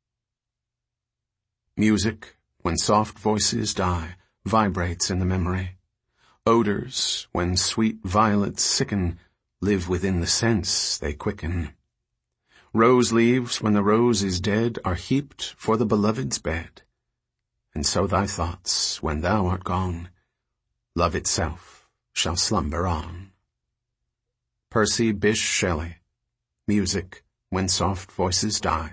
Music, when soft voices die, vibrates in the memory. Odors, when sweet violets sicken, live within the sense they quicken. Rose leaves, when the rose is dead, are heaped for the beloved's bed. And so thy thoughts, when thou art gone, love itself shall slumber on. Percy Bysshe Shelley. Music, when soft voices die.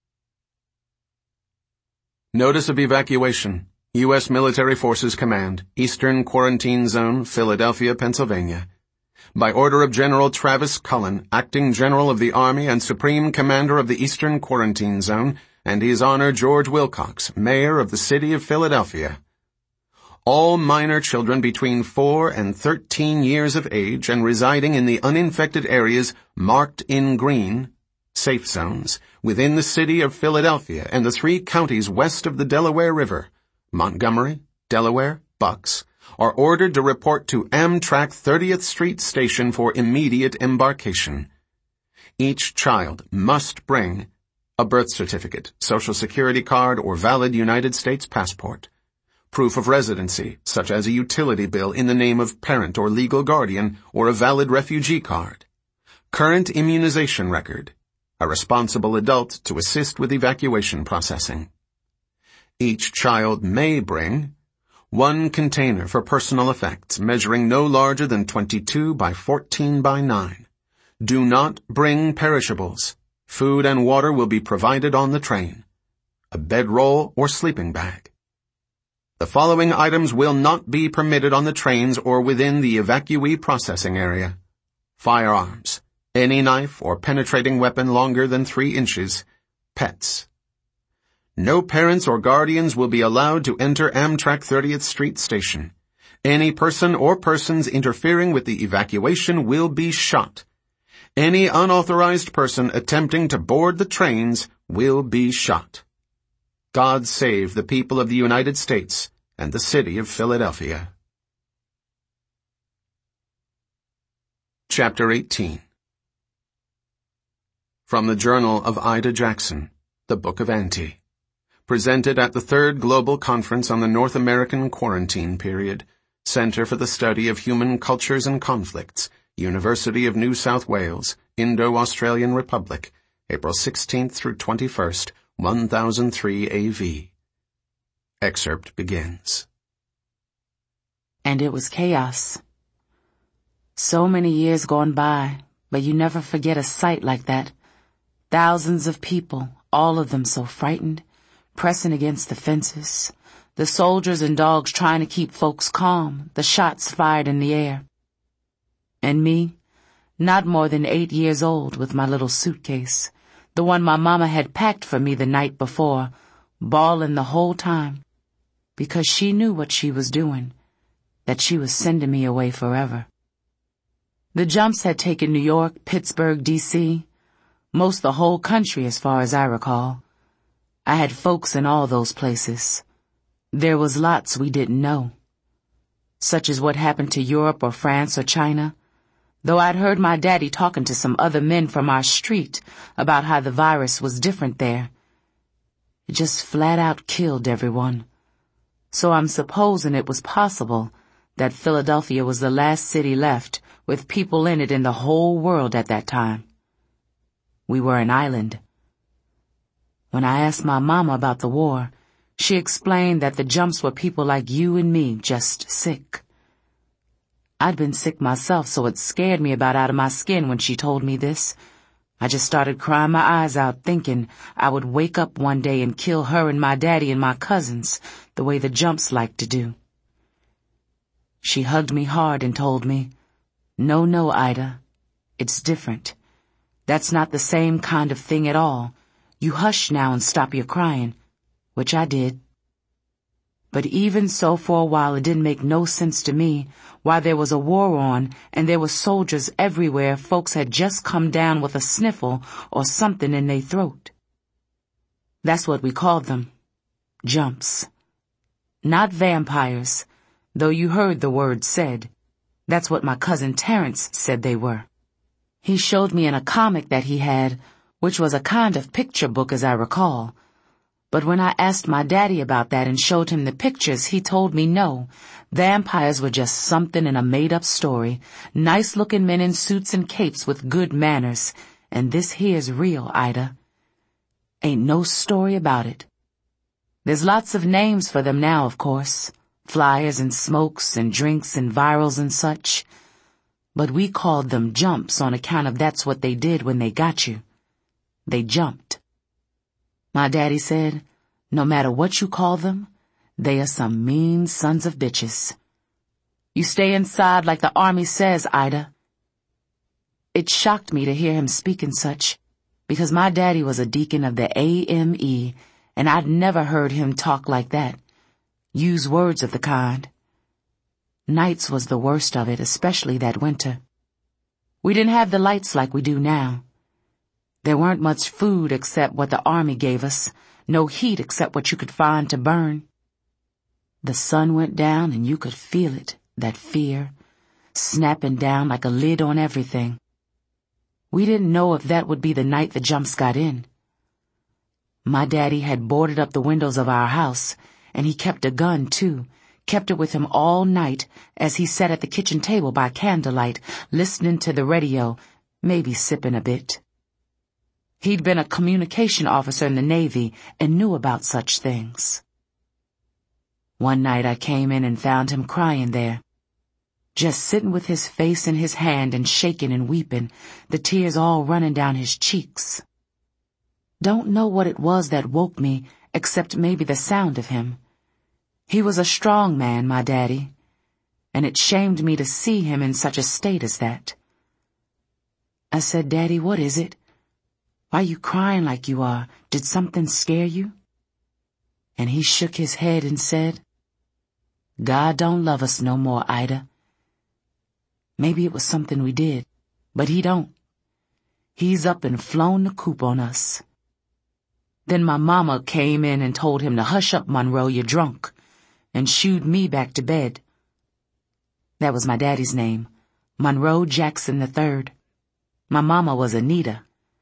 Notice of evacuation. U S Military Forces Command, Eastern Quarantine Zone, Philadelphia, Pennsylvania. By order of General Travis Cullen, Acting General of the Army and Supreme Commander of the Eastern Quarantine Zone, and His Honor George Wilcox, Mayor of the City of Philadelphia. All minor children between four and thirteen years of age and residing in the uninfected areas marked in green, safe zones, within the city of Philadelphia and the three counties west of the Delaware River, Montgomery, Delaware, Bucks, are ordered to report to Amtrak thirtieth Street Station for immediate embarkation. Each child must bring a birth certificate, Social Security card, or valid United States passport, proof of residency, such as a utility bill in the name of parent or legal guardian, or a valid refugee card, current immunization record, a responsible adult to assist with evacuation processing. Each child may bring one container for personal effects measuring no larger than twenty-two by fourteen by nine. Do not bring perishables. Food and water will be provided on the train. A bedroll or sleeping bag. The following items will not be permitted on the trains or within the evacuee processing area: firearms, any knife or penetrating weapon longer than three inches, pets. No parents or guardians will be allowed to enter Amtrak thirtieth Street Station. Any person or persons interfering with the evacuation will be shot. Any unauthorized person attempting to board the trains will be shot. God save the people of the United States and the city of Philadelphia. Chapter eighteen. From the Journal of Ida Jackson, the Book of Ante. Presented at the Third Global Conference on the North American Quarantine Period, Center for the Study of Human Cultures and Conflicts, University of New South Wales, Indo-Australian Republic, April sixteenth through twenty-first, one thousand three A V. Excerpt begins.
And it was chaos. So many years gone by, but you never forget a sight like that. Thousands of people, all of them so frightened, pressing against the fences. The soldiers and dogs trying to keep folks calm, the shots fired in the air. And me, not more than eight years old, with my little suitcase, the one my mama had packed for me the night before, bawling the whole time, because she knew what she was doing, that she was sending me away forever. The jumps had taken New York, Pittsburgh, D C, most the whole country as far as I recall. I had folks in all those places. There was lots we didn't know, such as what happened to Europe or France or China, though I'd heard my daddy talking to some other men from our street about how the virus was different there. It just flat out killed everyone. So I'm supposing it was possible that Philadelphia was the last city left with people in it in the whole world at that time. We were an island. When I asked my mama about the war, she explained that the jumps were people like you and me, just sick. I'd been sick myself, so it scared me about out of my skin when she told me this. I just started crying my eyes out, thinking I would wake up one day and kill her and my daddy and my cousins, the way the jumps like to do. She hugged me hard and told me, "No, no, Ida. It's different. That's not the same kind of thing at all. You hush now and stop your crying," which I did. But even so, for a while it didn't make no sense to me why there was a war on and there were soldiers everywhere. Folks had just come down with a sniffle or something in their throat. That's what we called them. Jumps. Not vampires, though you heard the word said. That's what my cousin Terrence said they were. He showed me in a comic that he had, which was a kind of picture book as I recall. But when I asked my daddy about that and showed him the pictures, he told me no, vampires were just something in a made-up story, nice-looking men in suits and capes with good manners, and this here's real, Ida. Ain't no story about it. There's lots of names for them now, of course, flyers and smokes and drinks and virals and such, but we called them jumps on account of that's what they did when they got you. They jumped. My daddy said, no matter what you call them, they are some mean sons of bitches. You stay inside like the army says, Ida. It shocked me to hear him speaking such, because my daddy was a deacon of the A M E, and I'd never heard him talk like that, use words of the kind. Nights was the worst of it, especially that winter. We didn't have the lights like we do now. There weren't much food except what the army gave us, no heat except what you could find to burn. The sun went down and you could feel it, that fear, snapping down like a lid on everything. We didn't know if that would be the night the jumps got in. My daddy had boarded up the windows of our house, and he kept a gun, too, kept it with him all night as he sat at the kitchen table by candlelight, listening to the radio, maybe sipping a bit. He'd been a communication officer in the Navy and knew about such things. One night I came in and found him crying there, just sitting with his face in his hand and shaking and weeping, the tears all running down his cheeks. Don't know what it was that woke me, except maybe the sound of him. He was a strong man, my daddy, and it shamed me to see him in such a state as that. I said, "Daddy, what is it? Why you crying like you are? Did something scare you?" And he shook his head and said, "God don't love us no more, Ida. Maybe it was something we did, but he don't. He's up and flown the coop on us." Then my mama came in and told him to hush up, Monroe, you're drunk, and shooed me back to bed. That was my daddy's name, Monroe Jackson the third. My mama was Anita.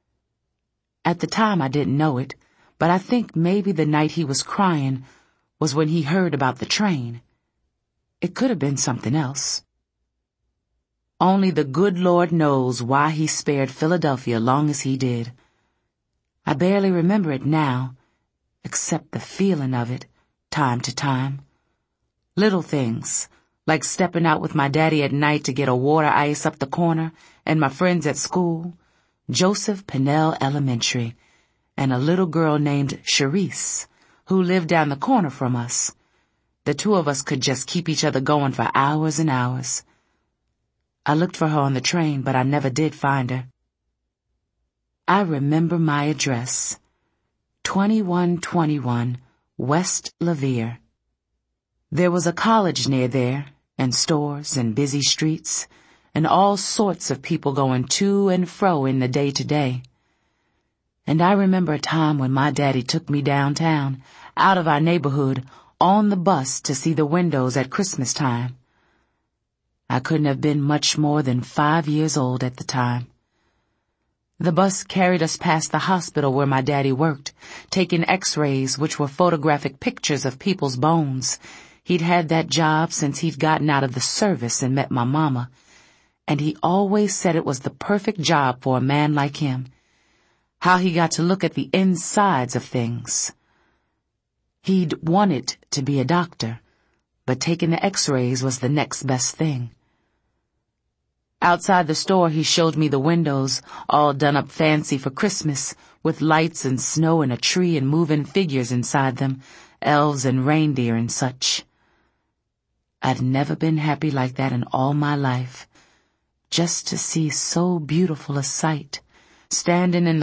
At the time I didn't know it, but I think maybe the night he was crying was when he heard about the train. It could have been something else. Only the good Lord knows why he spared Philadelphia long as he did. I barely remember it now, except the feeling of it, time to time. Little things, like stepping out with my daddy at night to get a water ice up the corner, and my friends at school, Joseph Pennell Elementary, and a little girl named Charisse, who lived down the corner from us. The two of us could just keep each other going for hours and hours. I looked for her on the train, but I never did find her. I remember my address, twenty-one twenty-one West Lavier. There was a college near there, and stores and busy streets, and all sorts of people going to and fro in the day-to-day. And I remember a time when my daddy took me downtown, out of our neighborhood, on the bus to see the windows at Christmas time. I couldn't have been much more than five years old at the time. The bus carried us past the hospital where my daddy worked, taking x-rays which were photographic pictures of people's bones. He'd had that job since he'd gotten out of the service and met my mama, and he always said it was the perfect job for a man like him. How he got to look at the insides of things. He'd wanted to be a doctor, but taking the x-rays was the next best thing. Outside the store he showed me the windows, all done up fancy for Christmas, with lights and snow and a tree and moving figures inside them, elves and reindeer and such. I'd never been happy like that in all my life, just to see so beautiful a sight, standing in the